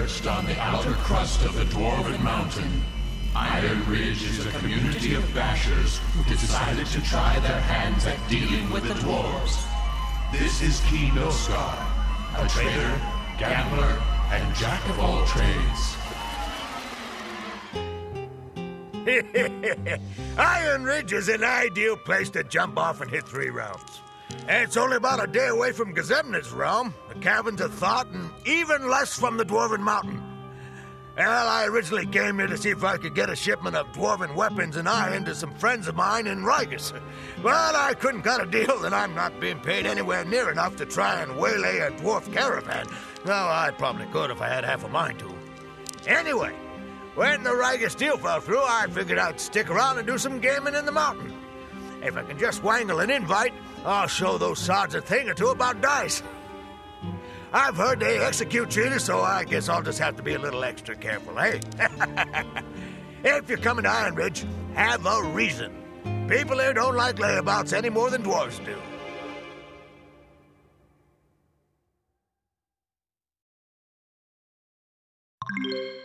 Perched on the outer crust of the Dwarven Mountain, Iron Ridge is a community of bashers who decided to try their hands at dealing with the dwarves. This is Key Milscar, a trader, gambler, and jack of all trades. Iron Ridge is an ideal place to jump off and hit 3 realms. And it's only about a day away from Gazemna's realm, the Caverns of Thought, and even less from the Dwarven Mountain. Well, I originally came here to see if I could get a shipment of dwarven weapons and iron to some friends of mine in Rigus. But I couldn't cut a deal, and I'm not being paid anywhere near enough to try and waylay a dwarf caravan. Though I probably could if I had half a mind to. Anyway, when the Rigus deal fell through, I figured I'd stick around and do some gaming in the mountain. If I can just wangle an invite, I'll show those sods a thing or two about dice. I've heard they execute cheaters, so I guess I'll just have to be a little extra careful, eh? If you're coming to Iron Ridge, have a reason. People here don't like layabouts any more than dwarves do.